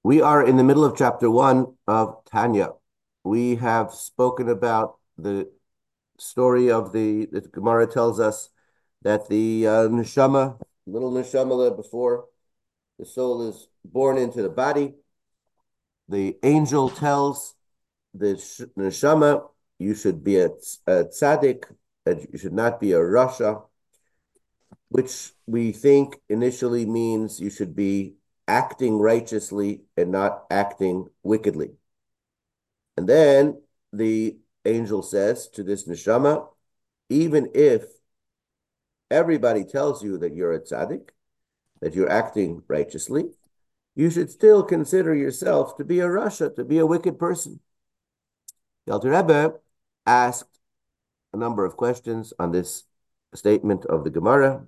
We are in the middle of chapter 1 of Tanya. We have spoken about the story of the Gemara tells us that the neshama, little neshama before the soul is born into the body, the angel tells the neshama, you should be a tzaddik, that you should not be a rasha, which we think initially means you should be acting righteously and not acting wickedly. And then the angel says to this neshama, even if everybody tells you that you're a tzaddik, that you're acting righteously, you should still consider yourself to be a rasha, to be a wicked person. The Alter Rebbe asked a number of questions on this statement of the Gemara.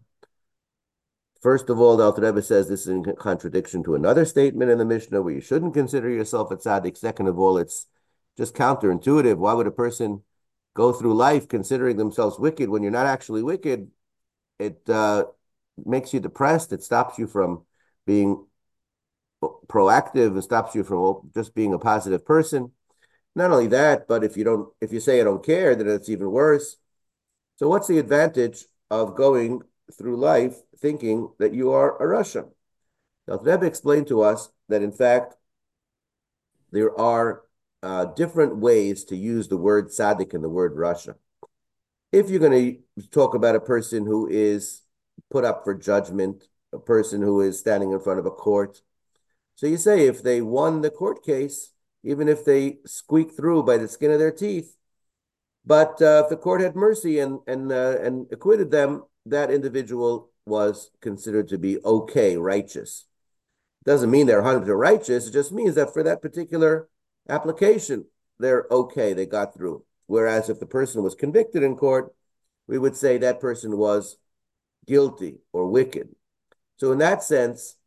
First of all, the Alter Rebbe says this is in contradiction to another statement in the Mishnah where you shouldn't consider yourself a tzaddik. Second of all, it's just counterintuitive. Why would a person go through life considering themselves wicked when you're not actually wicked? It makes you depressed. It stops you from being proactive. It stops you from just being a positive person. Not only that, but if you say I don't care, then it's even worse. So what's the advantage of going through life thinking that you are a rasha? Now, the Rebbe explained to us that in fact there are different ways to use the word tzaddik and the word rasha. If you're going to talk about a person who is put up for judgment, a person who is standing in front of a court, so you say if they won the court case, even if they squeaked through by the skin of their teeth, but if the court had mercy and acquitted them, that individual was considered to be okay, righteous. Doesn't mean they're 100% righteous. It just means that for that particular application, they're okay. They got through. Whereas if the person was convicted in court, we would say that person was guilty or wicked. So in that sense,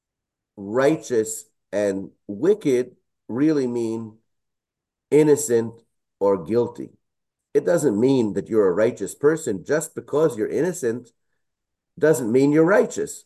righteous and wicked really mean innocent or guilty. It doesn't mean that you're a righteous person. Just because you're innocent doesn't mean you're righteous.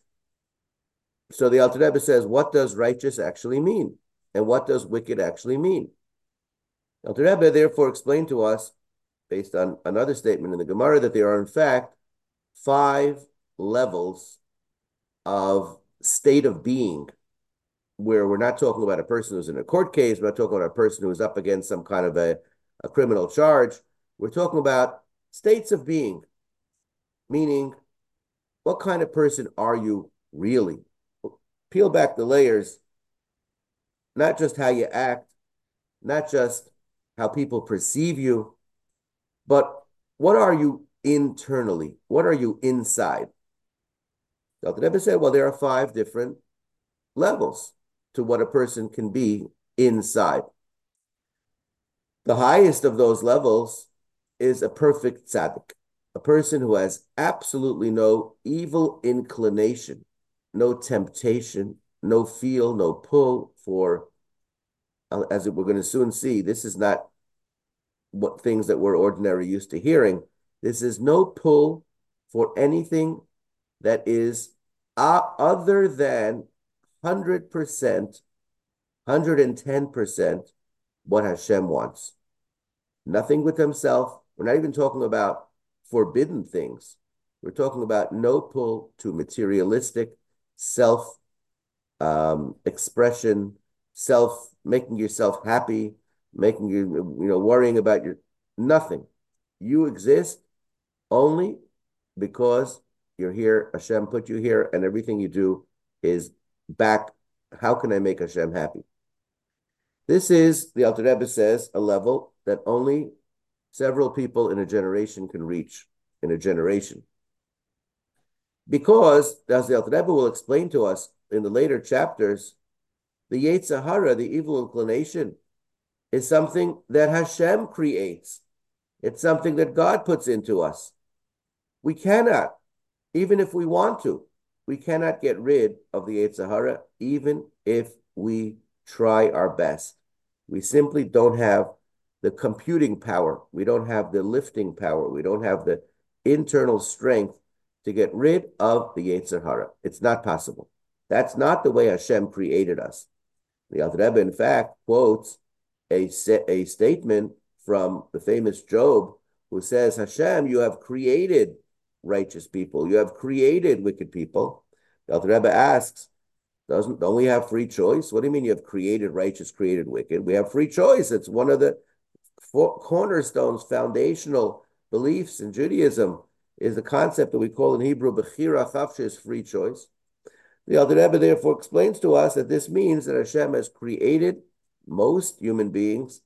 So the Alter Rebbe says, what does righteous actually mean? And what does wicked actually mean? Alter Rebbe therefore explained to us, based on another statement in the Gemara, that there are in fact 5 levels of state of being, where we're not talking about a person who's in a court case, we're not talking about a person who's up against some kind of a criminal charge. We're talking about states of being, meaning what kind of person are you really? Peel back the layers, not just how you act, not just how people perceive you, but what are you internally? What are you inside? Dr. Rebbe said, well, there are 5 different levels to what a person can be inside. The highest of those levels is a perfect tzaddik, a person who has absolutely no evil inclination, no temptation, no feel, no pull for, as we're going to soon see, this is not what things that we're ordinarily used to hearing. This is no pull for anything that is other than 100%, 110% what Hashem wants. Nothing with himself. We're not even talking about forbidden things. We're talking about no pull to materialistic self expression, making yourself happy, making you worrying about your nothing. You exist only because you're here. Hashem put you here, and everything you do is back. How can I make Hashem happy? This is, the Alter Rebbe says, a level that only several people in a generation can reach in a generation. Because, as the Alter Rebbe will explain to us in the later chapters, the Yetzer Hara, the evil inclination, is something that Hashem creates. It's something that God puts into us. We cannot, even if we want to, we cannot get rid of the Yetzer Hara, even if we try our best. We simply don't have the computing power. We don't have the lifting power. We don't have the internal strength to get rid of the Yetzer Hara. It's not possible. That's not the way Hashem created us. The Alter Rebbe, in fact, quotes a statement from the famous Job, who says, Hashem, you have created righteous people. You have created wicked people. The Alter Rebbe asks, don't we have free choice? What do you mean you have created righteous, created wicked? We have free choice. It's one of the cornerstones, foundational beliefs in Judaism is the concept that we call in Hebrew Bechira Chavshes, free choice. The Alter Rebbe therefore explains to us that this means that Hashem has created most human beings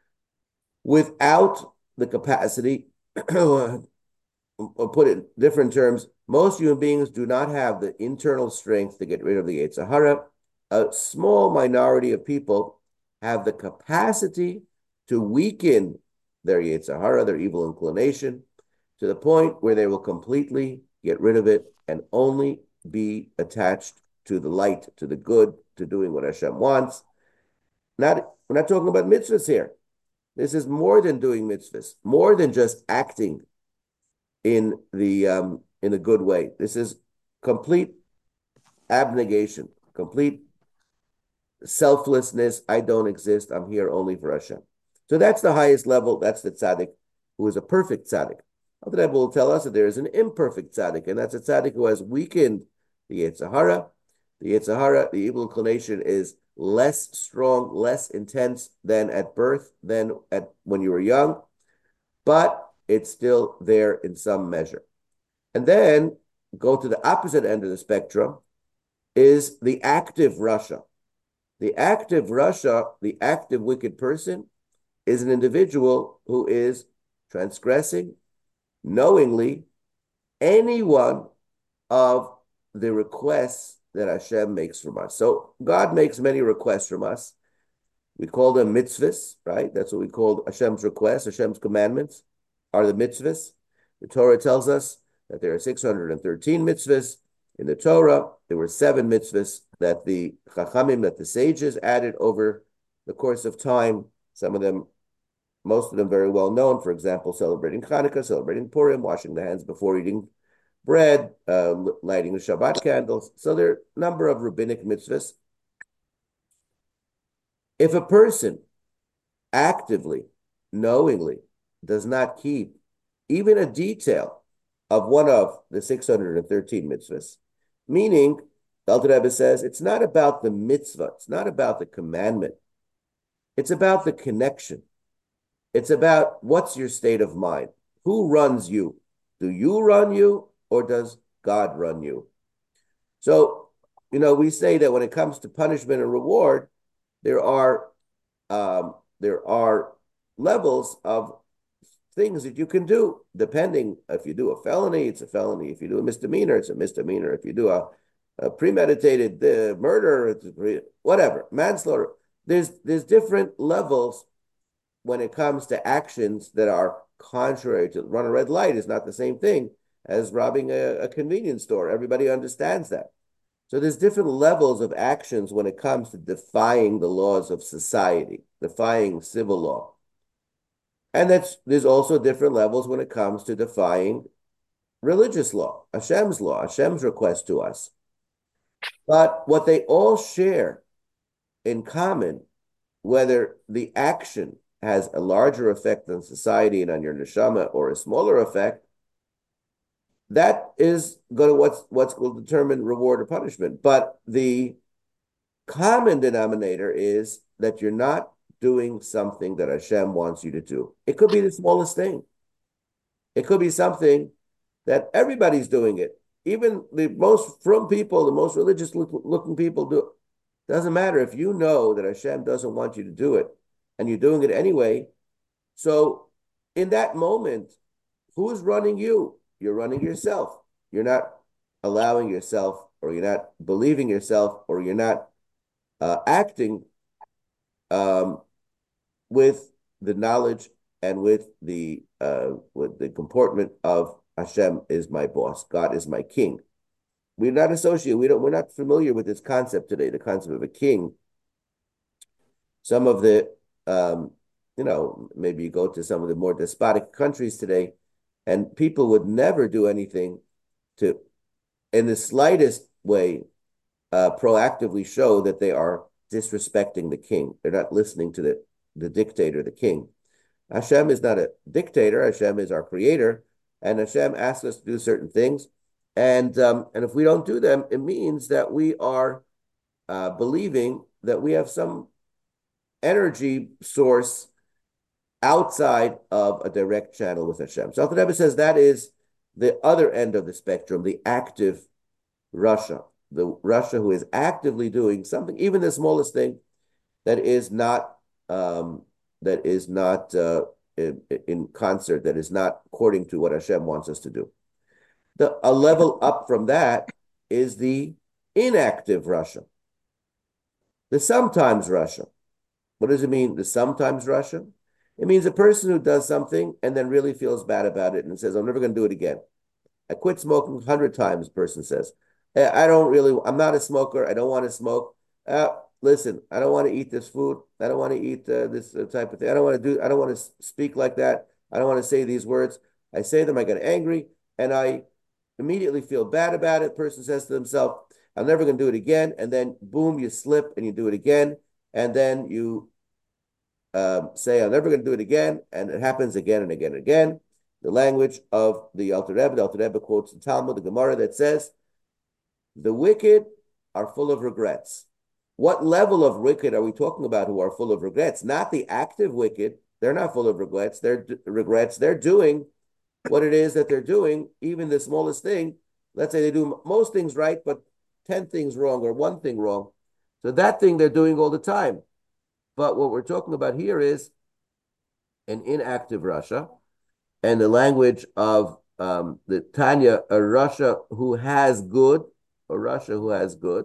without the capacity, or put it in different terms, most human beings do not have the internal strength to get rid of the Yetzer Hara. A small minority of people have the capacity to weaken their Yetzer Hara, their evil inclination, to the point where they will completely get rid of it and only be attached to the light, to the good, to doing what Hashem wants. We're not talking about mitzvahs here. This is more than doing mitzvahs, more than just acting in the good way. This is complete abnegation, complete selflessness. I don't exist. I'm here only for Hashem. So that's the highest level. That's the tzaddik who is a perfect tzaddik. The Rebbe will tell us that there is an imperfect tzaddik, and that's a tzaddik who has weakened the Yetzer Hara. The Yetzer Hara, the evil inclination, is less strong, less intense than at birth, than when you were young, but it's still there in some measure. And then go to the opposite end of the spectrum is the active Rasha. The active Rasha, the active wicked person, is an individual who is transgressing knowingly any one of the requests that Hashem makes from us. So God makes many requests from us. We call them mitzvahs, right? That's what we call Hashem's requests. Hashem's commandments are the mitzvahs. The Torah tells us that there are 613 mitzvahs. In the Torah, there were 7 mitzvahs that the Chachamim, that the sages added over the course of time. Some of them, most of them very well known. For example, celebrating Hanukkah, celebrating Purim, washing the hands before eating bread, lighting the Shabbat candles. So there are a number of rabbinic mitzvahs. If a person actively, knowingly, does not keep even a detail of one of the 613 mitzvahs, meaning, the Alter Rebbe says, it's not about the mitzvah, it's not about the commandment, it's about the connection. It's about what's your state of mind. Who runs you? Do you run you, or does God run you? So, we say that when it comes to punishment and reward, there are levels of things that you can do, depending. If you do a felony, it's a felony. If you do a misdemeanor, it's a misdemeanor. If you do a premeditated murder, it's whatever, manslaughter. There's different levels when it comes to actions that are contrary to run a red light is not the same thing as robbing a convenience store. Everybody understands that. So there's different levels of actions when it comes to defying the laws of society, defying civil law. And there's also different levels when it comes to defying religious law, Hashem's request to us. But what they all share in common, whether the action has a larger effect on society and on your neshama or a smaller effect, that is going to what's will determine reward or punishment. But the common denominator is that you're not doing something that Hashem wants you to do. It could be the smallest thing. It could be something that everybody's doing it. Even the most frum people, the most religious looking people do it. Doesn't matter if you know that Hashem doesn't want you to do it and you're doing it anyway. So in that moment, who's running you? You're running yourself. You're not allowing yourself, or you're not believing yourself, or you're not acting with the knowledge and with the comportment of Hashem is my boss, God is my king. We're not associated. We're not familiar with this concept today, the concept of a king. Some of the maybe you go to some of the more despotic countries today, and people would never do anything to, in the slightest way, proactively show that they are disrespecting the king. They're not listening to the dictator, the king. Hashem is not a dictator. Hashem is our creator, and Hashem asks us to do certain things. And if we don't do them, it means that we are believing that we have some energy source outside of a direct channel with Hashem. So Alter Rebbe says that is the other end of the spectrum, the active Russia, the Russia who is actively doing something, even the smallest thing, that is not in concert, that is not according to what Hashem wants us to do. A level up from that is the inactive Russia, the sometimes Russia. What does it mean, the sometimes Russia? It means a person who does something and then really feels bad about it and says, I'm never going to do it again. I quit smoking 100 times, the person says. I'm not a smoker. I don't want to smoke. Listen, I don't want to eat this food. I don't want to eat this type of thing. I don't want to speak like that. I don't want to say these words. I say them, I get angry, and I immediately feel bad about it. The person says to himself, I'm never going to do it again. And then boom, you slip and you do it again. And then you say, I'm never going to do it again. And it happens again and again and again. The language of the Alter Rebbe quotes the Talmud, the Gemara, that says, the wicked are full of regrets. What level of wicked are we talking about who are full of regrets? Not the active wicked. They're not full of regrets. They're doing what it is that they're doing, even the smallest thing. Let's say they do most things right, but 10 things wrong or one thing wrong. So that thing they're doing all the time. But what we're talking about here is an inactive Russia, and the language of the Tanya, a Russia who has good, a Russia who has good.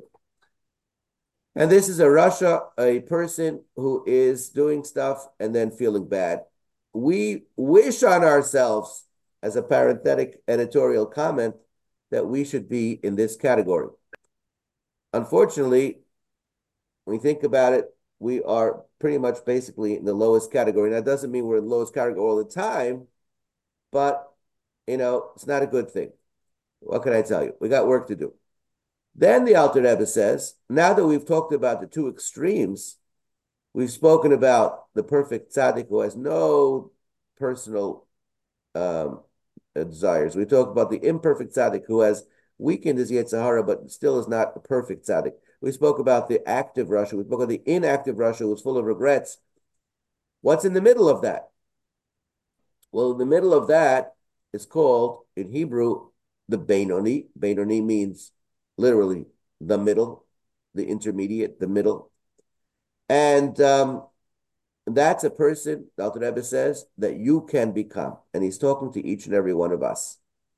And this is a person who is doing stuff and then feeling bad. We wish on ourselves, as a parenthetic editorial comment, that we should be in this category. Unfortunately, when we think about it, we are pretty much basically in the lowest category. That doesn't mean we're in the lowest category all the time, but, it's not a good thing. What can I tell you? We got work to do. Then the Alter Rebbe says, now that we've talked about the two extremes, we've spoken about the perfect tzaddik who has no personal desires. We talked about the imperfect tzaddik who has weakened his Yetzer Hara, but still is not a perfect tzaddik. We spoke about the active Russia. We spoke about the inactive Russia who's full of regrets. What's in the middle of that? Well, in the middle of that is called, in Hebrew, the Beinoni. Beinoni means literally the middle, the intermediate, the middle. And that's a person, the Alter Rebbe says, that you can become. And he's talking to each and every one of us.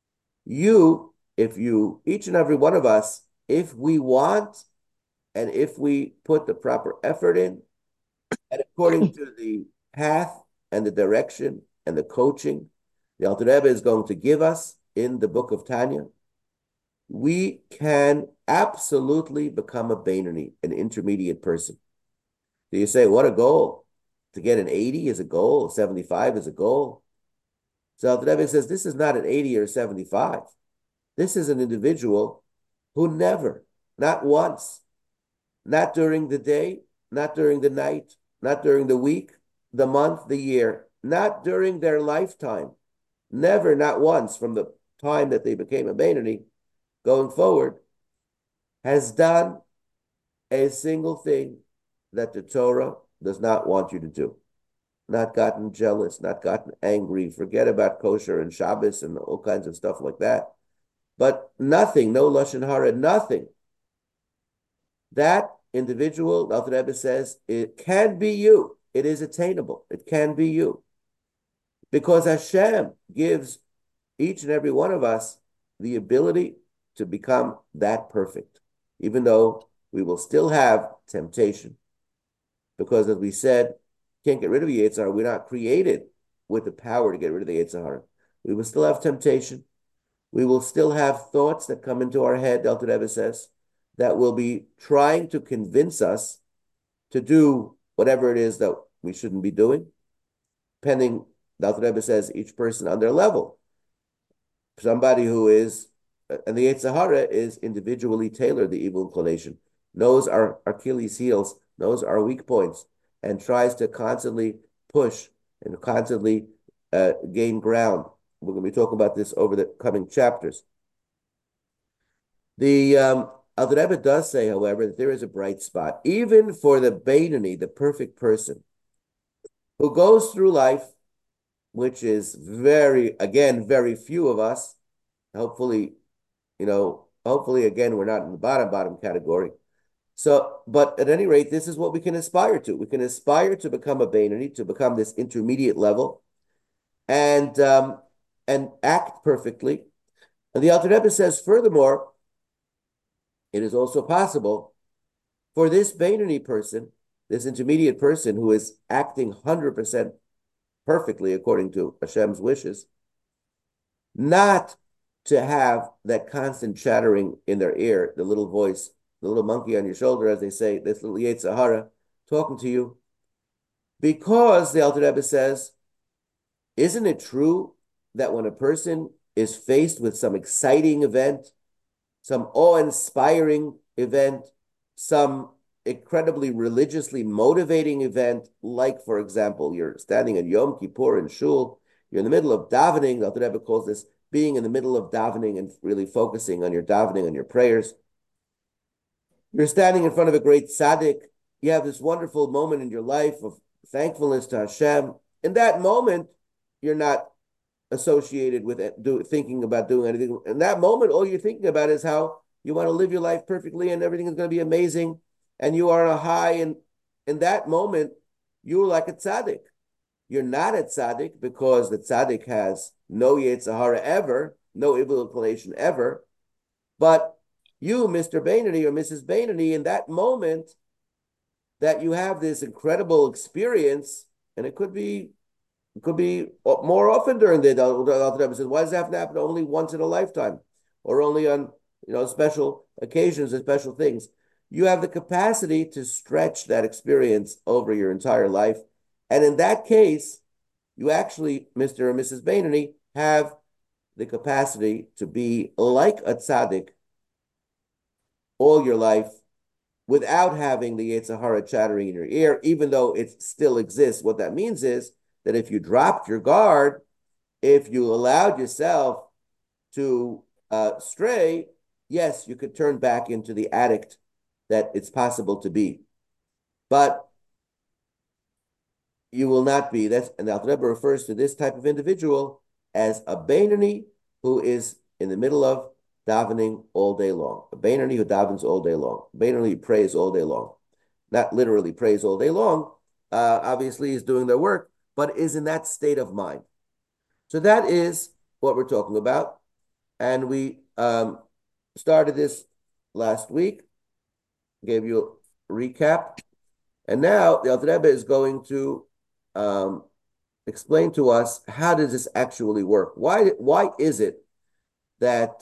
Each and every one of us, if we want and if we put the proper effort in, and according to the path and the direction and the coaching the Alter Rebbe is going to give us in the book of Tanya, we can absolutely become a Beinoni, an intermediate person. Do you say, what a goal? To get an 80 is a goal, 75 is a goal. So Alter Rebbe says, this is not an 80 or 75. This is an individual who never, not once, not during the day, not during the night, not during the week, the month, the year, not during their lifetime, never, not once, from the time that they became a Beinoni, going forward, has done a single thing that the Torah does not want you to do. Not gotten jealous, not gotten angry, forget about kosher and Shabbos and all kinds of stuff like that. But nothing, no Lashon Hara, nothing. That individual, Alter Rebbe says, it can be you. It is attainable. It can be you. Because Hashem gives each and every one of us the ability to become that perfect, even though we will still have temptation. Because as we said, can't get rid of the Yetzer Hara. We're not created with the power to get rid of the Yetzer Hara. We will still have temptation. We will still have thoughts that come into our head, Alter Rebbe says, that will be trying to convince us to do whatever it is that we shouldn't be doing, depending, Alter Rebbe says, each person on their level. Somebody who is, and the Yetzer Hara is individually tailored, the evil inclination, knows our Achilles' heels knows our weak points, and tries to constantly push and constantly gain ground. We're going to be talking about this over the coming chapters. The Alter Rebbe does say, however, that there is a bright spot, even for the Beinoni, the perfect person, who goes through life, which is again, very few of us. Hopefully, hopefully, again, we're not in the bottom category. So, but at any rate, this is what we can aspire to. We can aspire to become a Beinoni, to become this intermediate level, and act perfectly. And the Alter Rebbe says, furthermore, it is also possible for this Beinoni person, this intermediate person who is acting 100% perfectly according to Hashem's wishes, not to have that constant chattering in their ear, the little voice, the little monkey on your shoulder, as they say, this little Yetzer Hara talking to you. Because the Alter Rebbe says, isn't it true that when a person is faced with some exciting event, some awe-inspiring event, some incredibly religiously motivating event, like, for example, you're standing in Yom Kippur in Shul, you're in the middle of davening, the Alter Rebbe calls this being in the middle of davening and really focusing on your davening, on your prayers. You're standing in front of a great tzaddik. You have this wonderful moment in your life of thankfulness to Hashem. In that moment, you're not associated with it, thinking about doing anything. In that moment, all you're thinking about is how you want to live your life perfectly and everything is going to be amazing. And you are on a high. And in that moment, you're like a tzaddik. You're not a tzaddik because the tzaddik has no Yetzer Hara ever, no evil inclination ever. But you, Mr. Beinoni or Mrs. Beinoni, in that moment that you have this incredible experience, and it could be more often during the day. The Rebbe says, why does it have to happen only once in a lifetime, or only on special occasions and special things? You have the capacity to stretch that experience over your entire life, and in that case, you actually, Mr. or Mrs. Beinoni, have the capacity to be like a tzaddik all your life without having the Yetzer Hara chattering in your ear, even though it still exists. What that means is that if you dropped your guard, if you allowed yourself to stray, yes, you could turn back into the addict that it's possible to be. But you will not be. And the Alter Rebbe refers to this type of individual as a Beinoni who is in the middle of davening all day long. A Beinoni who davens all day long. A Beinoni who prays all day long. Not literally prays all day long. Obviously, is doing their work, but is in that state of mind. So that is what we're talking about. And we started this last week, gave you a recap. And now the Alter Rebbe is going to explain to us, how does this actually work? Why is it that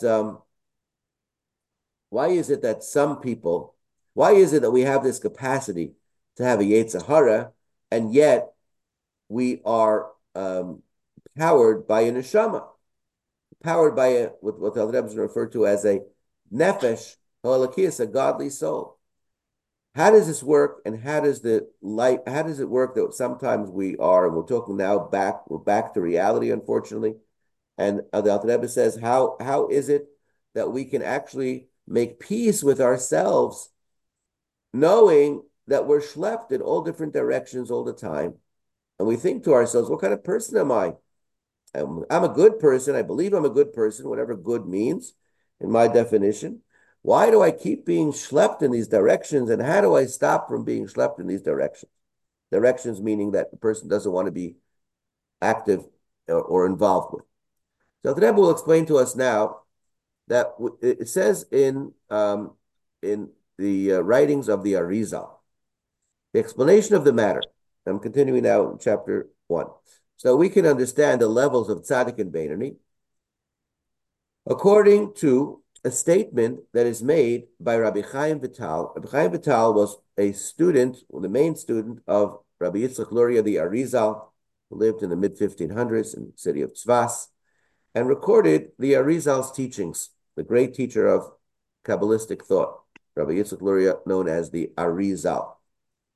some people, why is it that we have this capacity to have a Yetzer Hara, and yet we are powered by a neshama, powered by what the Alter Rebbe referred to as a nefesh ha'elokis, a godly soul? How does this work, and how does it work that sometimes we're talking now we're back to reality, unfortunately. And the Alter Rebbe says, how is it that we can actually make peace with ourselves, knowing that we're schlepped in all different directions all the time? And we think to ourselves, what kind of person am I? I'm a good person. I believe I'm a good person, whatever good means in my definition. Why do I keep being schlepped in these directions, and how do I stop from being schlepped in these directions? Directions meaning that the person doesn't want to be active or involved with. So the Rebbe will explain to us now that it says in the writings of the Arizal, the explanation of the matter. I'm continuing now in chapter 1. So we can understand the levels of tzaddik and Beinoni according to a statement that is made by Rabbi Chaim Vital. Rabbi Chaim Vital was a student, the main student of Rabbi Yitzchak Luria the Arizal, who lived in the mid-1500s in the city of Tzfas, and recorded the Arizal's teachings, the great teacher of Kabbalistic thought, Rabbi Yitzchak Luria, known as the Arizal.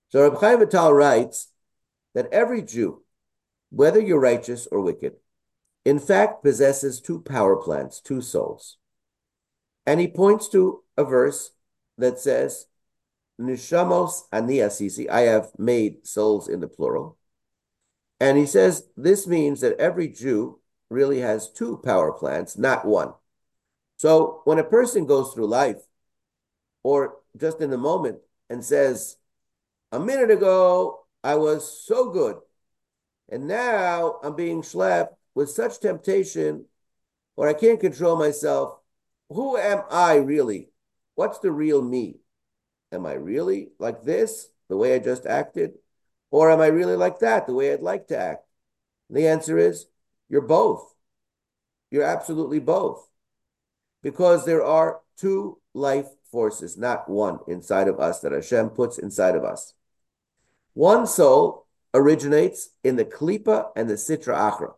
So Reb Chaim Vital writes that every Jew, whether you're righteous or wicked, in fact possesses two power plants, two souls. And he points to a verse that says, Nishamos ani asisi, I have made souls in the plural. And he says this means that every Jew really has two power plants, not one. So when a person goes through life, or just in the moment, and says, a minute ago, I was so good, and now I'm being schlepped with such temptation, or I can't control myself. Who am I really? What's the real me? Am I really like this, the way I just acted? Or am I really like that, the way I'd like to act? And the answer is, you're both. You're absolutely both. Because there are two life forces, not one, inside of us that Hashem puts inside of us. One soul originates in the Klipa and the Sitra Achra.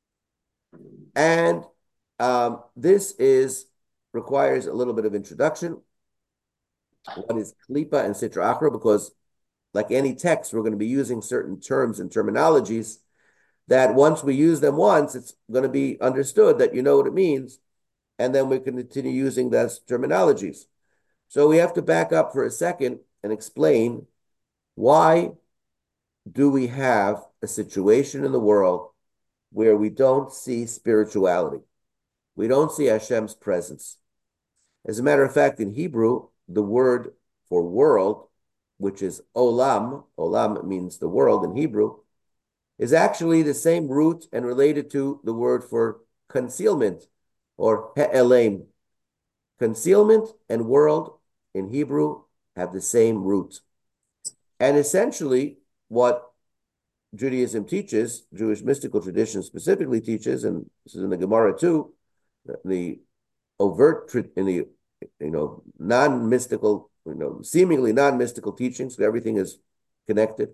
And this requires a little bit of introduction. What is Klipa and Sitra Achra? Because like any text, we're going to be using certain terms and terminologies that once we use them once, it's going to be understood that you know what it means. And then we can continue using those terminologies. So we have to back up for a second and explain why do we have a situation in the world where we don't see spirituality? We don't see Hashem's presence. As a matter of fact, in Hebrew, the word for world, which is olam, olam means the world in Hebrew, is actually the same root and related to the word for concealment or he'elim. Concealment and world in Hebrew have the same root. And essentially, what Judaism teaches, Jewish mystical tradition specifically teaches, and this is in the Gemara too, the overt, in the non-mystical, seemingly non-mystical teachings, so everything is connected,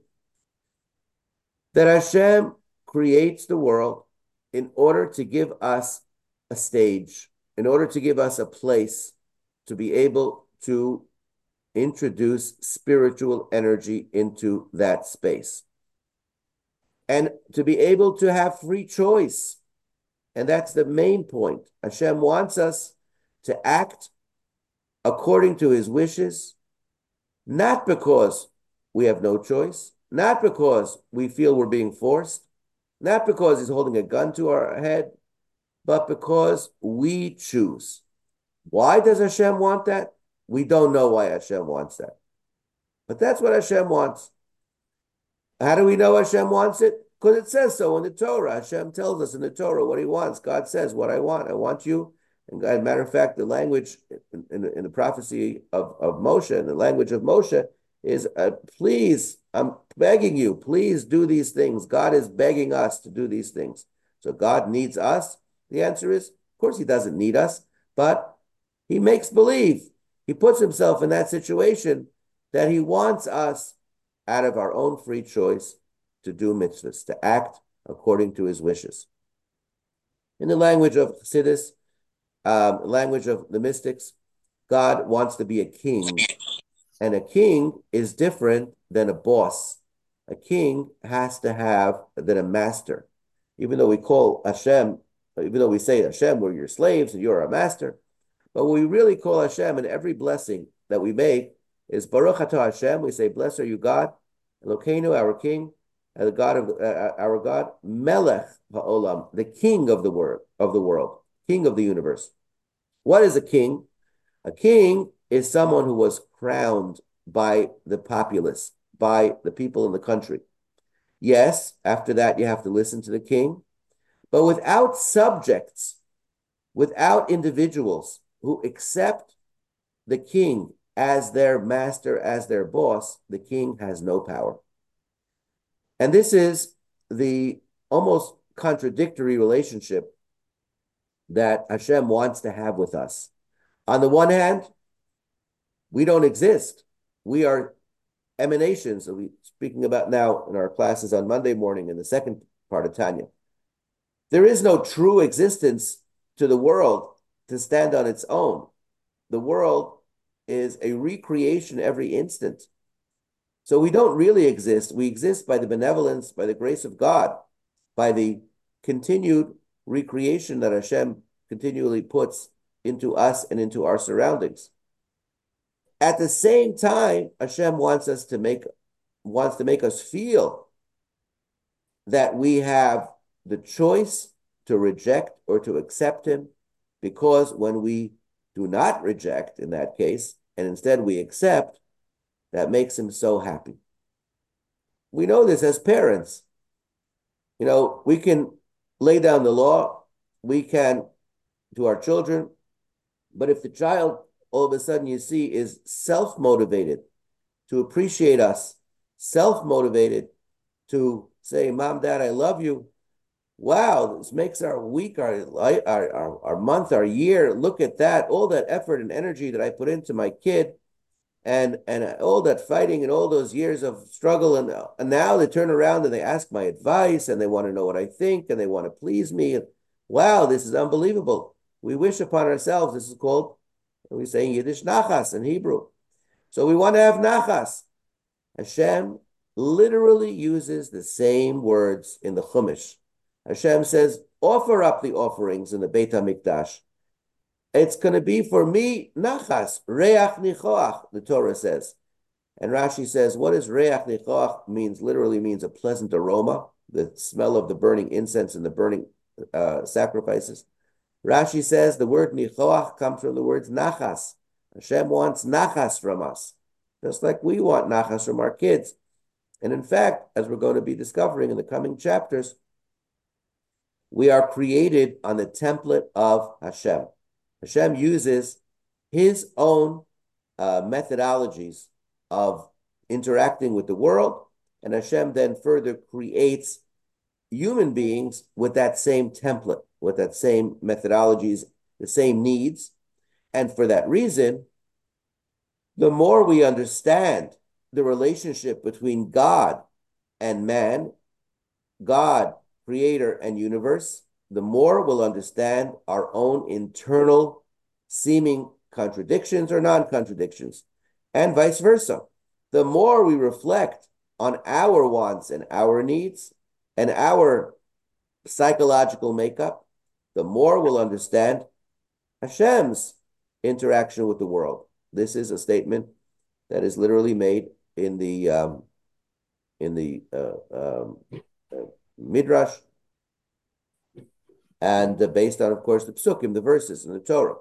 that Hashem creates the world in order to give us a stage, in order to give us a place to be able to introduce spiritual energy into that space. And to be able to have free choice. And that's the main point. Hashem wants us to act according to his wishes, not because we have no choice, not because we feel we're being forced, not because he's holding a gun to our head, but because we choose. Why does Hashem want that? We don't know why Hashem wants that. But that's what Hashem wants. How do we know Hashem wants it? Because it says so in the Torah. Hashem tells us in the Torah what he wants. God says, what I want you. And as a matter of fact, the language in the prophecy of Moshe, and the language of Moshe is, please, I'm begging you, please do these things. God is begging us to do these things. So God needs us? The answer is, of course he doesn't need us, but he makes believe. He puts himself in that situation that he wants us, out of our own free choice, to do mitzvahs, to act according to his wishes. In the language of Chassidus, language of the mystics, God wants to be a king, and a king is different than a boss. A king has to have than a master. Even though we call Hashem, even though we say Hashem, we're your slaves and you're our master, but what we really call Hashem in every blessing that we make is Baruch Atah Hashem. We say, blessed are you, God, Elokeinu, our King, and the God of our God, Melech Ha'olam, the King of the world, King of the universe. What is a king? A king is someone who was crowned by the populace, by the people in the country. Yes, after that you have to listen to the king, but without subjects, without individuals who accept the king as their master, as their boss, the king has no power. And this is the almost contradictory relationship that Hashem wants to have with us. On the one hand, we don't exist. We are emanations. We're speaking about now in our classes on Monday morning in the second part of Tanya. There is no true existence to the world to stand on its own. The world is a recreation every instant So we don't really exist. We exist by the benevolence, by the grace of God, by the continued recreation that Hashem continually puts into us and into our surroundings. At the same time, Hashem wants to make us feel that we have the choice to reject or to accept him, because when we do not reject in that case, and instead we accept, that makes him so happy. We know this as parents. We can lay down the law, we can to our children, but if the child all of a sudden you see is self-motivated to appreciate us, self-motivated to say, Mom, Dad, I love you. Wow, this makes our week, our month, our year. Look at that, all that effort and energy that I put into my kid, and all that fighting and all those years of struggle, and now they turn around and they ask my advice and they want to know what I think and they want to please me. And wow, this is unbelievable. We wish upon ourselves. This is called, we say in Yiddish, nachas in Hebrew. So we want to have nachas. Hashem literally uses the same words in the Chumash. Hashem says, offer up the offerings in the Beit HaMikdash. It's going to be for me, nachas, reach nichoach, the Torah says. And Rashi says, what does reach nichoach means? Literally means a pleasant aroma, the smell of the burning incense and the burning sacrifices. Rashi says the word nichoach comes from the words nachas. Hashem wants nachas from us, just like we want nachas from our kids. And in fact, as we're going to be discovering in the coming chapters, we are created on the template of Hashem. Hashem uses his own methodologies of interacting with the world, and Hashem then further creates human beings with that same template, with that same methodologies, the same needs. And for that reason, the more we understand the relationship between God and man, God, creator and universe, the more we'll understand our own internal seeming contradictions or non-contradictions, and vice versa. The more we reflect on our wants and our needs and our psychological makeup, the more we'll understand Hashem's interaction with the world. This is a statement that is literally made in the Midrash, and based on, of course, the Psukim, the verses in the Torah.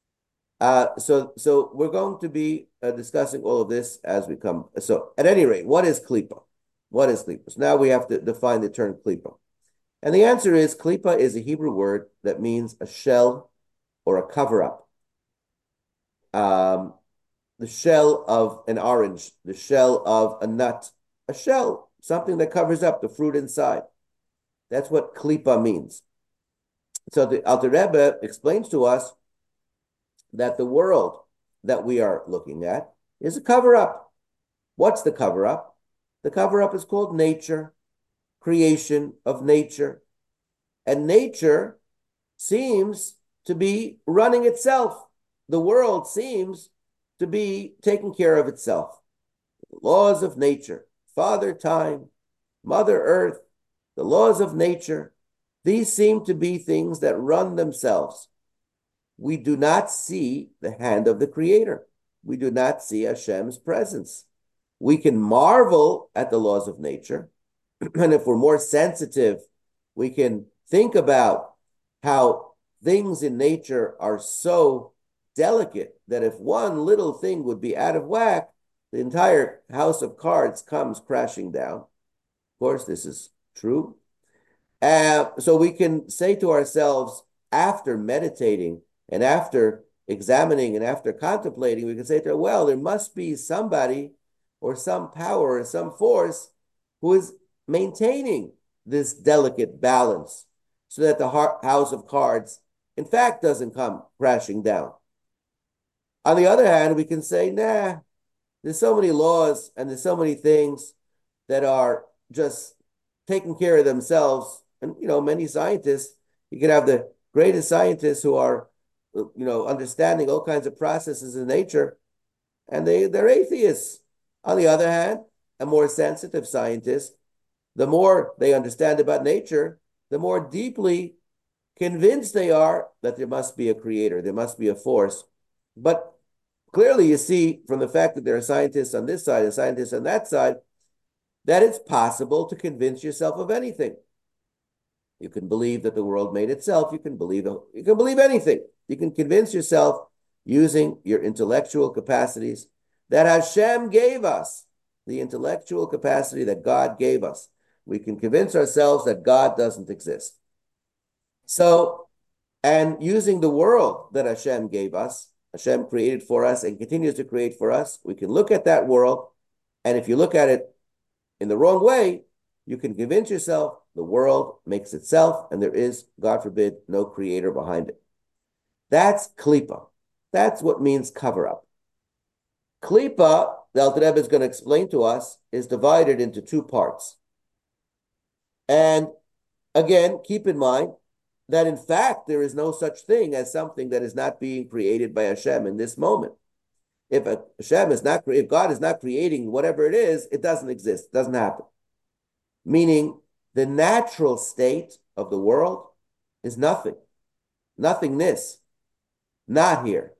So we're going to be discussing all of this as we come. So at any rate, what is klipa? What is klipa? So now we have to define the term klipa. And the answer is klipa is a Hebrew word that means a shell or a cover-up. The shell of an orange, the shell of a nut, a shell, something that covers up the fruit inside. That's what klipa means. So the Alter Rebbe explains to us that the world that we are looking at is a cover-up. What's the cover-up? The cover-up is called nature, creation of nature. And nature seems to be running itself. The world seems to be taking care of itself. The laws of nature, Father Time, Mother Earth, the laws of nature, these seem to be things that run themselves. We do not see the hand of the Creator. We do not see Hashem's presence. We can marvel at the laws of nature, and if we're more sensitive, we can think about how things in nature are so delicate that if one little thing would be out of whack, the entire house of cards comes crashing down. Of course, this is true. So we can say to ourselves, after meditating and after examining and after contemplating, we can say to ourselves, well, there must be somebody or some power or some force who is maintaining this delicate balance so that the house of cards, in fact, doesn't come crashing down. On the other hand, we can say, nah, there's so many laws and there's so many things that are just taking care of themselves. And, many scientists, you can have the greatest scientists who are, understanding all kinds of processes in nature, and they're atheists. On the other hand, a more sensitive scientist, the more they understand about nature, the more deeply convinced they are that there must be a creator, there must be a force. But clearly, you see from the fact that there are scientists on this side and scientists on that side, that it's possible to convince yourself of anything. You can believe that the world made itself. You can believe anything. You can convince yourself using your intellectual capacities that Hashem gave us, the intellectual capacity that God gave us. We can convince ourselves that God doesn't exist. So, and using the world that Hashem gave us, Hashem created for us and continues to create for us, we can look at that world, and if you look at it in the wrong way, you can convince yourself the world makes itself, and there is, God forbid, no creator behind it. That's klipa. That's what means cover up. Klipa, the Alter Rebbe is going to explain to us, is divided into two parts. And again, keep in mind that in fact, there is no such thing as something that is not being created by Hashem in this moment. If if God is not creating whatever it is, it doesn't exist, it doesn't happen. Meaning the natural state of the world is nothing, nothingness, not here.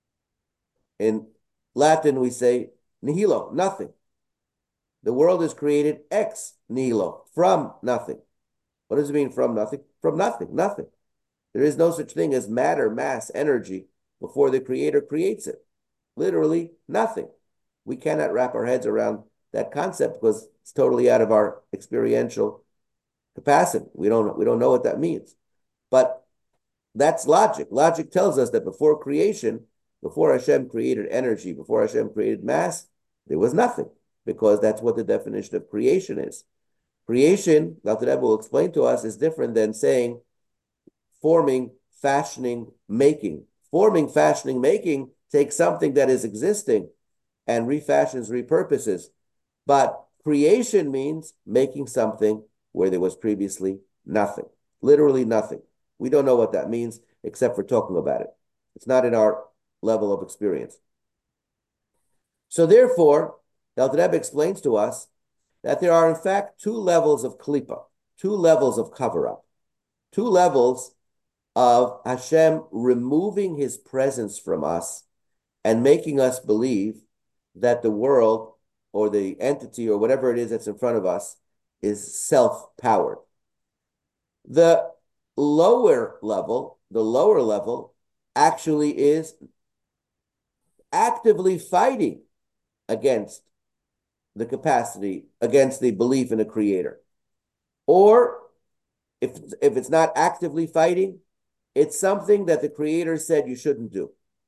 In Latin, we say nihilo, nothing. The world is created ex nihilo, from nothing. What does it mean from nothing? From nothing, nothing. There is no such thing as matter, mass, energy before the creator creates it. Literally nothing. We cannot wrap our heads around that concept because it's totally out of our experiential capacity. We don't know what that means. But that's logic. Logic tells us that before creation, before Hashem created energy, before Hashem created mass, there was nothing, because that's what the definition of creation is. Creation, Alter Rebbe will explain to us, is different than saying forming, fashioning, making. Forming, fashioning, making takes something that is existing and refashions, repurposes. But creation means making something where there was previously nothing, literally nothing. We don't know what that means except for talking about it. It's not in our level of experience. So therefore, the Alter Rebbe explains to us that there are in fact two levels of klipa, two levels of cover-up, two levels of Hashem removing his presence from us and making us believe that the world or the entity or whatever it is that's in front of us is self-powered. The lower level actually is actively fighting against the capacity, against the belief in a creator. Or if it's not actively fighting, it's something that the creator said you shouldn't do.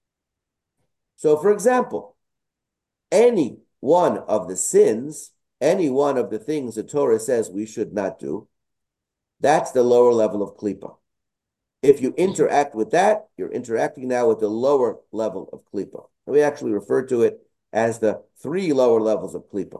So for example, any one of the sins, any one of the things the Torah says we should not do, that's the lower level of klipa. If you interact with that, you're interacting now with the lower level of klipa. We actually refer to it as the three lower levels of klipa.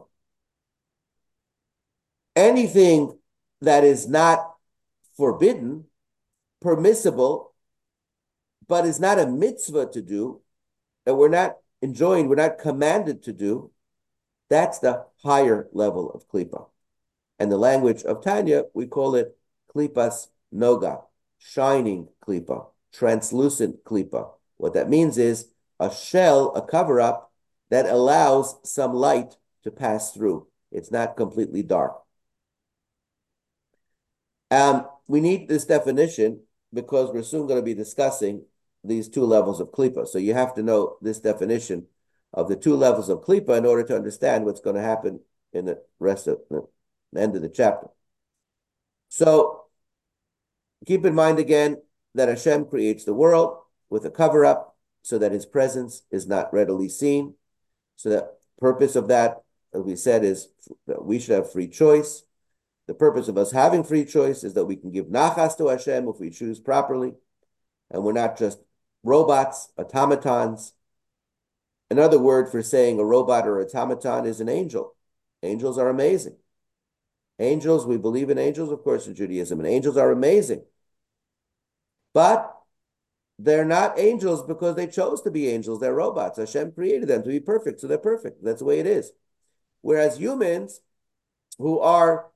Anything that is not forbidden, permissible, but is not a mitzvah to do, that we're not enjoined, we're not commanded to do, that's the higher level of klipa. And the language of Tanya, we call it klipas noga, shining klipa, translucent klipa. What that means is a shell, a cover-up that allows some light to pass through. It's not completely dark. We need this definition because we're soon going to be discussing these two levels of klipa. So you have to know this definition of the two levels of klipa in order to understand what's going to happen in the rest of the end of the chapter. So keep in mind again that Hashem creates the world with a cover-up so that his presence is not readily seen. So the purpose of that, as we said, is that we should have free choice. The purpose of us having free choice is that we can give nachas to Hashem if we choose properly, and we're not just robots, automatons. Another word for saying a robot or automaton is an angel. Angels are amazing. Angels, we believe in angels, of course, in Judaism, and angels are amazing. But they're not angels because they chose to be angels. They're robots. Hashem created them to be perfect, so they're perfect. That's the way it is. Whereas humans who are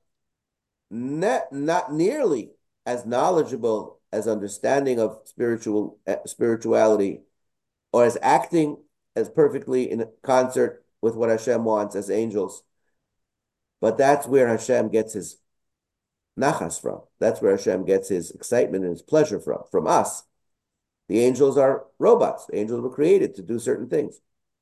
not nearly as knowledgeable, as understanding of spirituality, or as acting as perfectly in concert with what Hashem wants as angels. But that's where Hashem gets his nachas from. That's where Hashem gets his excitement and his pleasure from us. The angels are robots. The angels were created to do certain things.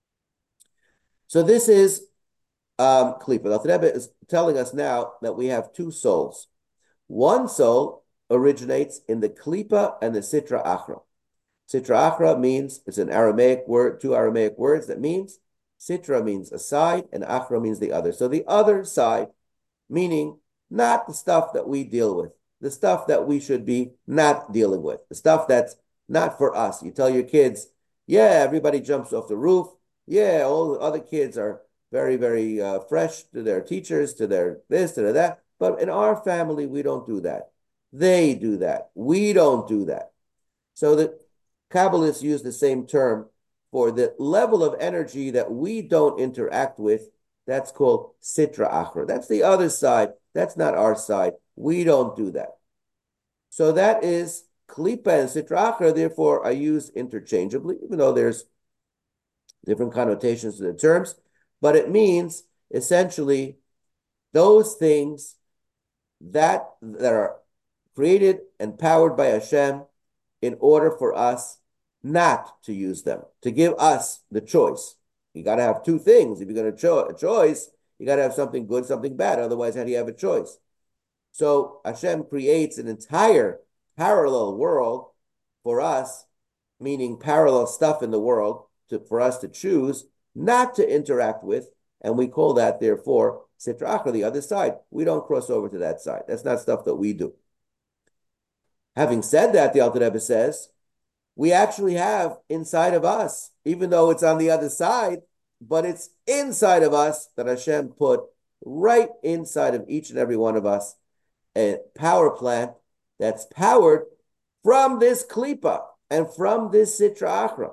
So this is Klippa. The Alter Rebbe is telling us now that we have two souls. One soul originates in the Klippa and the Sitra Achra. Sitra Achra means, it's an Aramaic word, two Aramaic words that means, Sitra means a side and Achra means the other. So the other side, meaning not the stuff that we deal with, the stuff that we should be not dealing with, the stuff that's not for us. You tell your kids, yeah, everybody jumps off the roof. Yeah, all the other kids are very, very fresh to their teachers, to their this, to their that. But in our family, we don't do that. They do that. We don't do that. So the Kabbalists use the same term for the level of energy that we don't interact with. That's called Sitra Achra. That's the other side. That's not our side. We don't do that. So that is Klippa and Sitra Achra, therefore, are used interchangeably, even though there's different connotations to the terms. But it means essentially those things that are created and powered by Hashem in order for us not to use them, to give us the choice. You got to have two things. If you're going to a choice, you got to have something good, something bad. Otherwise, how do you have a choice? So Hashem creates an entire parallel world for us, meaning parallel stuff in the world for us to choose not to interact with. And we call that, therefore, Sitra Achra, the other side. We don't cross over to that side. That's not stuff that we do. Having said that, the Alter Rebbe says, we actually have inside of us, even though it's on the other side, but it's inside of us that Hashem put right inside of each and every one of us a power plant that's powered from this Klippa and from this Sitra Achra.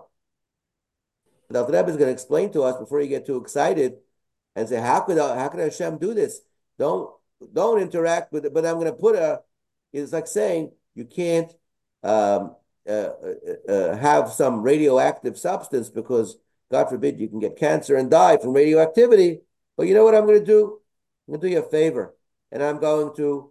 The Alter Rebbe is going to explain to us before you get too excited and say, how could Hashem do this? Don't interact with it. But I'm going to it's like saying you can't have some radioactive substance because, God forbid, you can get cancer and die from radioactivity. But you know what I'm going to do? I'm going to do you a favor. And I'm going to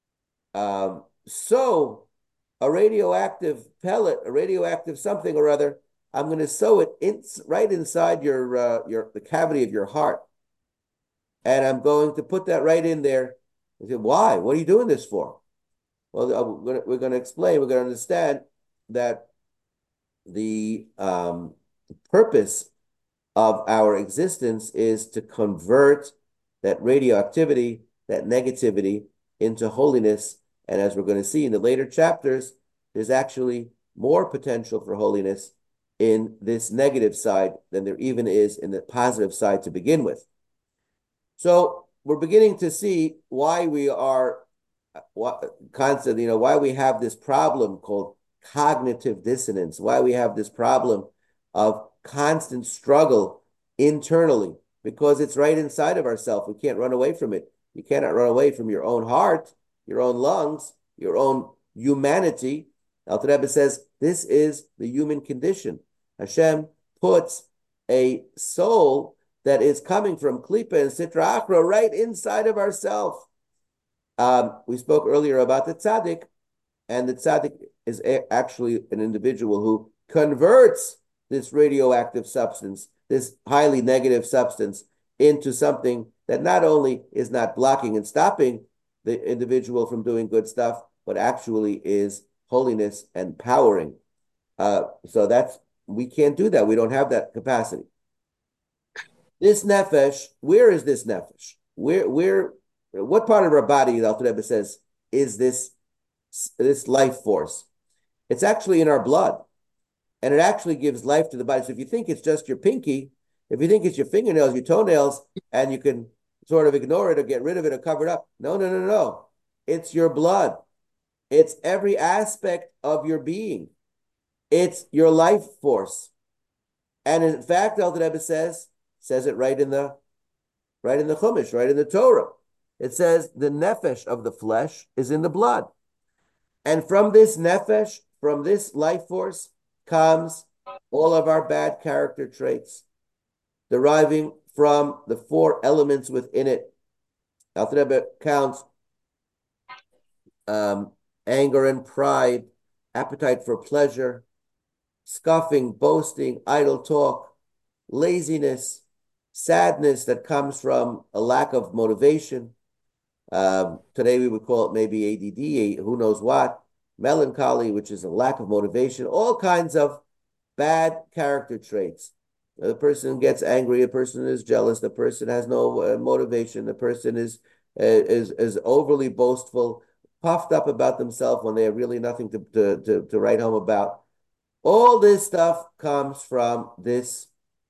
sow a radioactive pellet, a radioactive something or other. I'm going to sow it right inside the cavity of your heart. And I'm going to put that right in there. I said, why? What are you doing this for? Well, we're going to explain. We're going to understand that the purpose of our existence is to convert that radioactivity, that negativity, into holiness. And as we're going to see in the later chapters, there's actually more potential for holiness in this negative side than there even is in the positive side to begin with. So we're beginning to see why we are constantly, why we have this problem called cognitive dissonance, why we have this problem of constant struggle internally, because it's right inside of ourselves. We can't run away from it. You cannot run away from your own heart, your own lungs, your own humanity. Alter Rebbe says this is the human condition. Hashem puts a soul that is coming from Klippa and Sitra Achra right inside of ourselves. We spoke earlier about the tzaddik, and the tzaddik is actually an individual who converts this radioactive substance, this highly negative substance, into something that not only is not blocking and stopping the individual from doing good stuff, but actually is holiness and powering. So we can't do that. We don't have that capacity. This nefesh, where is this nefesh? What part of our body, the Alter Rebbe says, is this life force? It's actually in our blood, and it actually gives life to the body. So if you think it's just your pinky, if you think it's your fingernails, your toenails, and you can sort of ignore it or get rid of it or cover it up, no. It's your blood. It's every aspect of your being. It's your life force. And in fact, Alter Rebbe says it right in the right in the Chumash, right in the Torah. It says the nefesh of the flesh is in the blood. And from this nefesh, from this life force, comes all of our bad character traits, deriving from the four elements within it. Alter Rebbe counts anger and pride, appetite for pleasure, scoffing, boasting, idle talk, laziness, sadness that comes from a lack of motivation. Today we would call it maybe ADD, who knows what, melancholy, which is a lack of motivation, all kinds of bad character traits. The person gets angry, a person is jealous, the person has no motivation, the person is overly boastful, puffed up about themselves when they have really nothing to write home about. All this stuff comes from this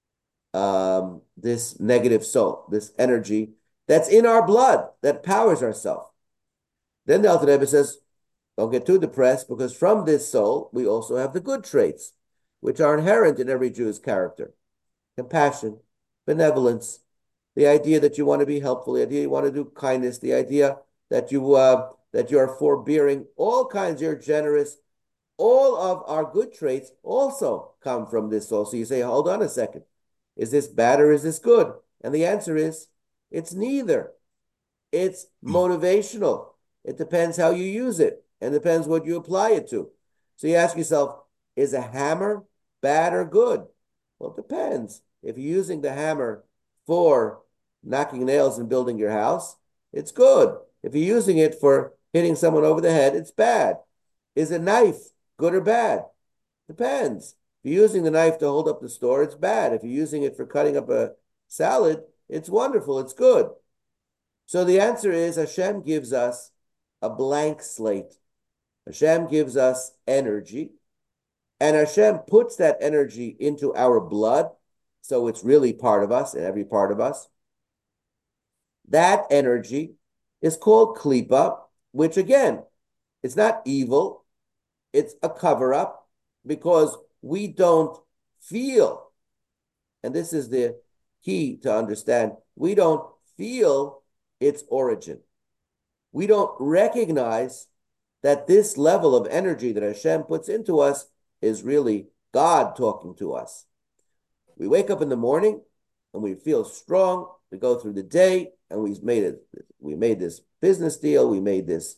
this negative soul, this energy that's in our blood that powers ourselves. Then the Alter Rebbe says, don't get too depressed, because from this soul we also have the good traits, which are inherent in every Jew's character: compassion, benevolence, the idea that you want to be helpful, the idea you want to do kindness, the idea that you are forbearing, all kinds. You're generous. All of our good traits also come from this soul. So you say, hold on a second. Is this bad or is this good? And the answer is, it's neither. It's motivational. It depends how you use it, and depends what you apply it to. So you ask yourself, is a hammer bad or good? Well, it depends. If you're using the hammer for knocking nails and building your house, it's good. If you're using it for hitting someone over the head, it's bad. Is a knife good or bad? Depends. If you're using the knife to hold up the store, it's bad. If you're using it for cutting up a salad, it's wonderful, it's good. So the answer is, Hashem gives us a blank slate. Hashem gives us energy, and Hashem puts that energy into our blood, so it's really part of us, and every part of us. That energy is called klipa, which again, it's not evil, it's a cover-up, because we don't feel, and this is the key to understand, we don't feel its origin. We don't recognize that this level of energy that Hashem puts into us is really God talking to us. We wake up in the morning and we feel strong. We go through the day and we made this business deal. We made this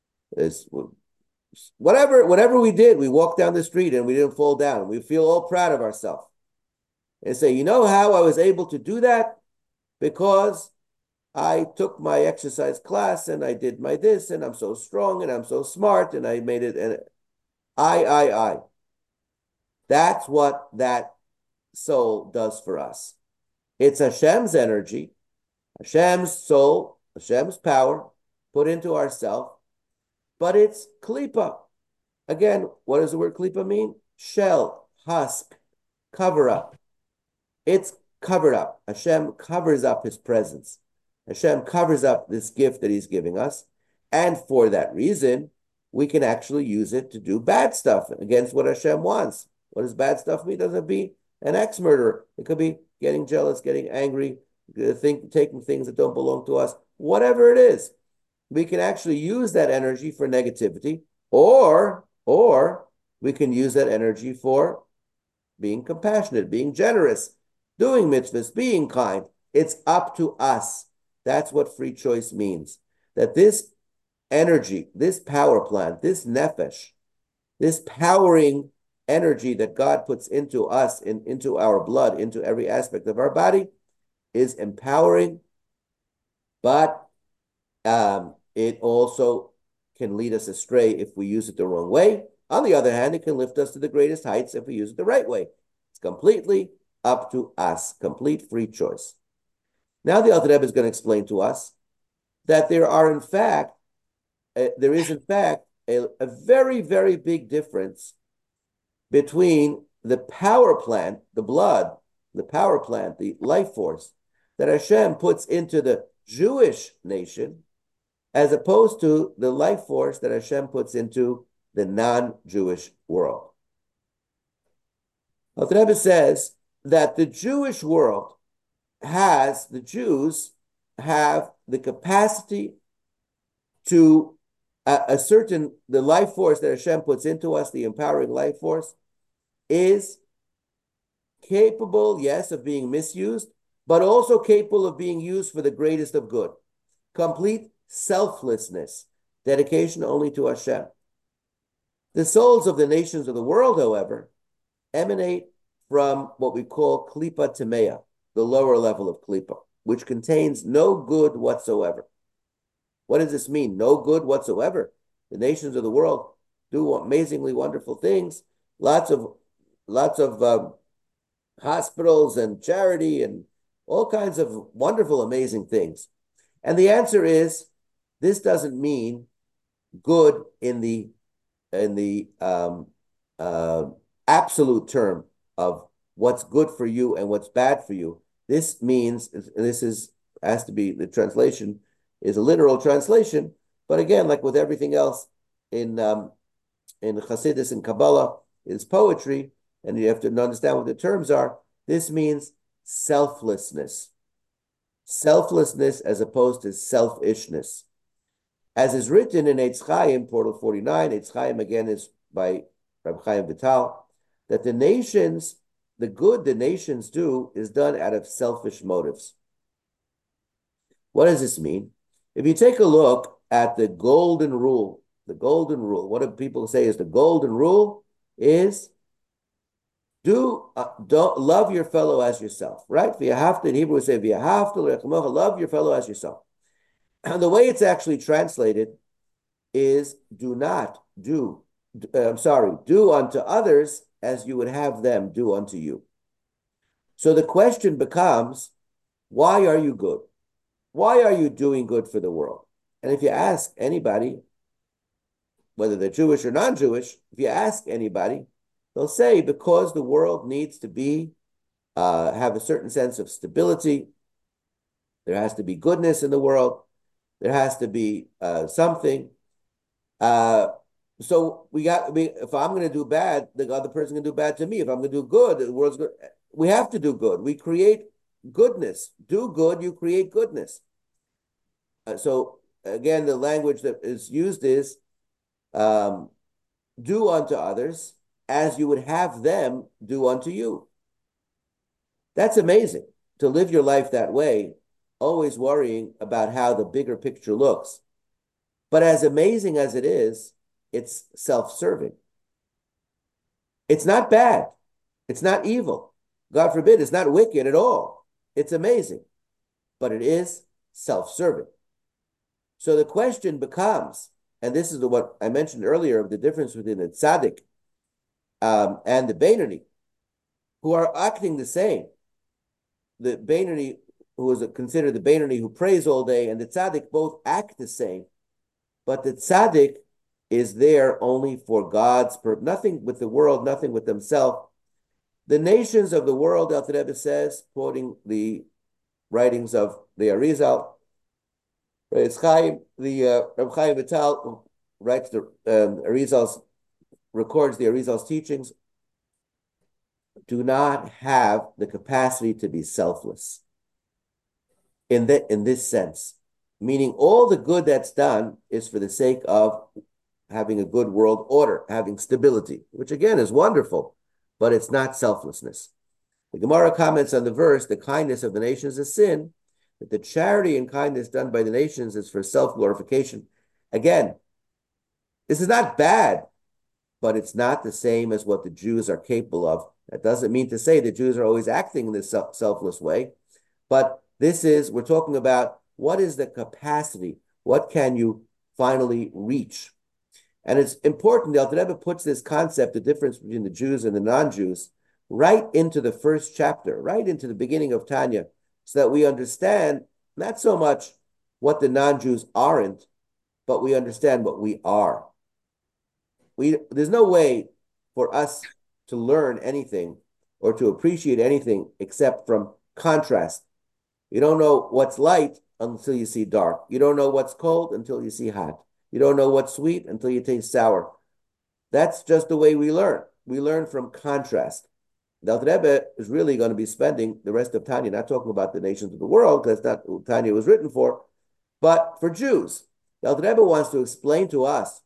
whatever we did. We walked down the street and we didn't fall down. We feel all proud of ourselves and say, you know how I was able to do that? Because I took my exercise class and I did my this, and I'm so strong and I'm so smart and I made it. And I. That's what that soul does for us. It's Hashem's energy, Hashem's soul, Hashem's power put into ourself, but it's klipa. Again, what does the word klipa mean? Shell, husk, cover up. It's covered up. Hashem covers up his presence. Hashem covers up this gift that he's giving us. And for that reason, we can actually use it to do bad stuff against what Hashem wants. What does bad stuff mean? It doesn't be an ex-murderer. It could be getting jealous, getting angry, taking things that don't belong to us. Whatever it is, we can actually use that energy for negativity, or we can use that energy for being compassionate, being generous, doing mitzvahs, being kind. It's up to us. That's what free choice means. That this energy, this power plant, this nefesh, this powering energy that God puts into us, into our blood, into every aspect of our body, is empowering, but it also can lead us astray if we use it the wrong way. On the other hand, it can lift us to the greatest heights if we use it the right way. It's completely up to us, complete free choice. Now the Alter Rebbe is going to explain to us that there is in fact a very, very big difference between the power plant, the blood, the power plant, the life force that Hashem puts into the Jewish nation, as opposed to the life force that Hashem puts into the non-Jewish world. Alter Rebbe says that the Jewish world has the Jews have the capacity to the life force that Hashem puts into us, the empowering life force, is capable, yes, of being misused, but also capable of being used for the greatest of good. Complete selflessness, dedication only to Hashem. The souls of the nations of the world, however, emanate from what we call klipa tamea, the lower level of klipa, which contains no good whatsoever. What does this mean? No good whatsoever. The nations of the world do amazingly wonderful things. Lots of hospitals and charity and all kinds of wonderful, amazing things. And the answer is, this doesn't mean good in the absolute term of what's good for you and what's bad for you. This means, has to be, the translation is a literal translation, but again, like with everything else in Hasidus and Kabbalah, is poetry, and you have to understand what the terms are. This means selflessness. Selflessness as opposed to selfishness. As is written in Eitz Chaim, Portal 49, Eitz Chaim again is by Reb Chaim Vital, that the good the nations do is done out of selfish motives. What does this mean? If you take a look at the golden rule, what do people say is the golden rule is don't love your fellow as yourself, right? In Hebrew we say love your fellow as yourself. And the way it's actually translated is do unto others as you would have them do unto you. So the question becomes, why are you good? Why are you doing good for the world? And if you ask anybody, whether they're Jewish or non-Jewish, if you ask anybody, they'll say because the world needs to have a certain sense of stability. There has to be goodness in the world. There has to be something. So if I'm going to do bad, the other person can do bad to me. If I'm going to do good, the world's good. We have to do good. We create goodness. Do good, you create goodness. So again, the language that is used is do unto others as you would have them do unto you. That's amazing, to live your life that way, always worrying about how the bigger picture looks. But as amazing as it is, it's self-serving. It's not bad. It's not evil. God forbid, it's not wicked at all. It's amazing. But it is self-serving. So the question becomes, and this is what I mentioned earlier of the difference between the tzaddik and the Beinoni, who are acting the same. The Beinoni, who is considered the Beinoni who prays all day, and the tzaddik both act the same. But the tzaddik is there only for God's purpose, nothing with the world, nothing with themselves. The nations of the world, Alter Rebbe says, quoting the writings of the Arizal, Reb Chaim Vital writes records the Arizal's teachings, do not have the capacity to be selfless in this sense, meaning all the good that's done is for the sake of having a good world order, having stability, which again is wonderful, but it's not selflessness. The Gemara comments on the verse, the kindness of the nations is sin, that the charity and kindness done by the nations is for self-glorification. Again, this is not bad, but it's not the same as what the Jews are capable of. That doesn't mean to say the Jews are always acting in this selfless way, but we're talking about what is the capacity? What can you finally reach? And it's important, the Alter Rebbe puts this concept, the difference between the Jews and the non-Jews, right into the first chapter, right into the beginning of Tanya, so that we understand not so much what the non-Jews aren't, but we understand what we are. There's no way for us to learn anything or to appreciate anything except from contrast. You don't know what's light until you see dark. You don't know what's cold until you see hot. You don't know what's sweet until you taste sour. That's just the way we learn. We learn from contrast. the Alter Rebbe is really going to be spending the rest of Tanya, not talking about the nations of the world, because that's not what Tanya was written for, but for Jews. The Alter Rebbe wants to explain to us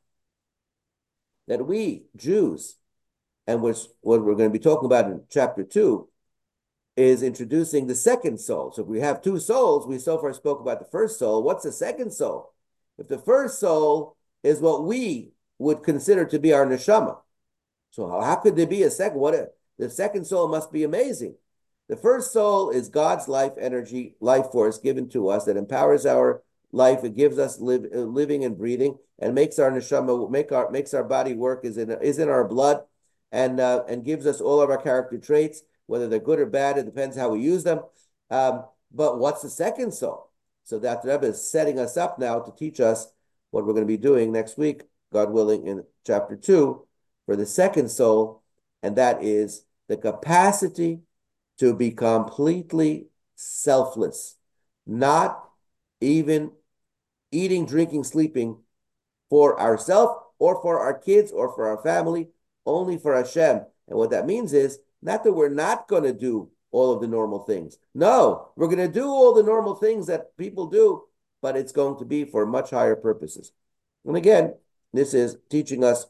that we, Jews, and which what we're going to be talking about in chapter 2, is introducing the second soul. So if we have two souls, we so far spoke about the first soul. What's the second soul? If the first soul is what we would consider to be our neshama, so how could there be a second? The second soul must be amazing. The first soul is God's life energy, life force given to us that empowers our life. It gives us living and breathing, and makes our neshama makes our body work. Is in our blood, and gives us all of our character traits, whether they're good or bad. It depends how we use them. But what's the second soul? So that Rebbe is setting us up now to teach us what we're going to be doing next week, God willing, in chapter 2 for the second soul, and that is the capacity to be completely selfless, not even eating, drinking, sleeping for ourselves or for our kids or for our family, only for Hashem. And what that means is not that we're not going to do all of the normal things. No, we're going to do all the normal things that people do, but it's going to be for much higher purposes. And again, this is teaching us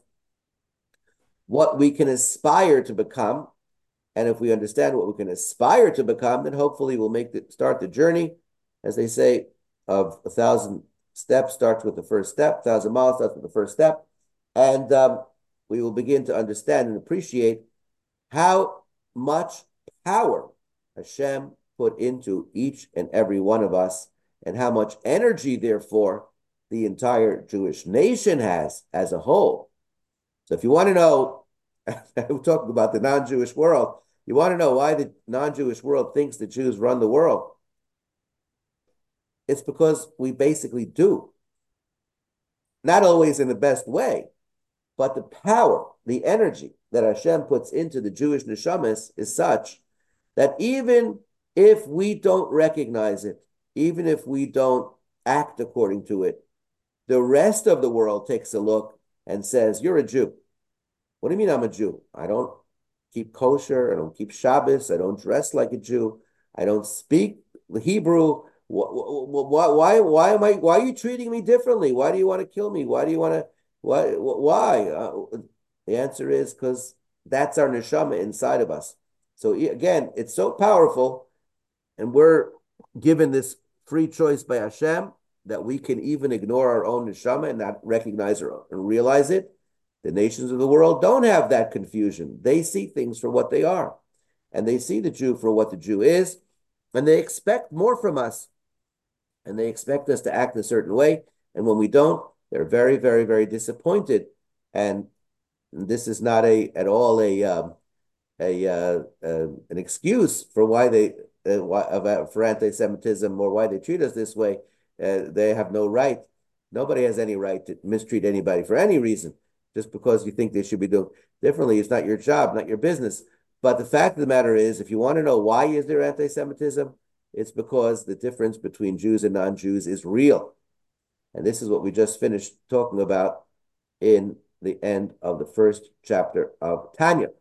what we can aspire to become. And if we understand what we can aspire to become, then hopefully we'll start the journey, as they say, of 1,000 steps starts with the first step, 1,000 miles starts with the first step. And we will begin to understand and appreciate how much power Hashem put into each and every one of us, and how much energy, therefore, the entire Jewish nation has as a whole. So if you want to know, we're talking about the non-Jewish world, you want to know why the non-Jewish world thinks the Jews run the world. It's because we basically do. Not always in the best way, but the power, the energy that Hashem puts into the Jewish neshamas is such that even if we don't recognize it, even if we don't act according to it, the rest of the world takes a look and says, you're a Jew. What do you mean I'm a Jew? I don't keep kosher. I don't keep Shabbos. I don't dress like a Jew. I don't speak Hebrew. Why are you treating me differently? Why do you want to kill me? Why do you want to, why? The answer is because that's our neshama inside of us. So again, it's so powerful, and we're given this free choice by Hashem that we can even ignore our own neshama and not recognize or realize it. The nations of the world don't have that confusion. They see things for what they are, and they see the Jew for what the Jew is, and they expect more from us, and they expect us to act a certain way. And when we don't, they're very, very, very disappointed. And this is not at all an excuse for why for anti-Semitism or why they treat us this way. They have no right. Nobody has any right to mistreat anybody for any reason. Just because you think they should be doing differently, it's not your job, not your business. But the fact of the matter is, if you want to know why is there anti-Semitism, it's because the difference between Jews and non-Jews is real. And this is what we just finished talking about in the end of the first chapter of Tanya.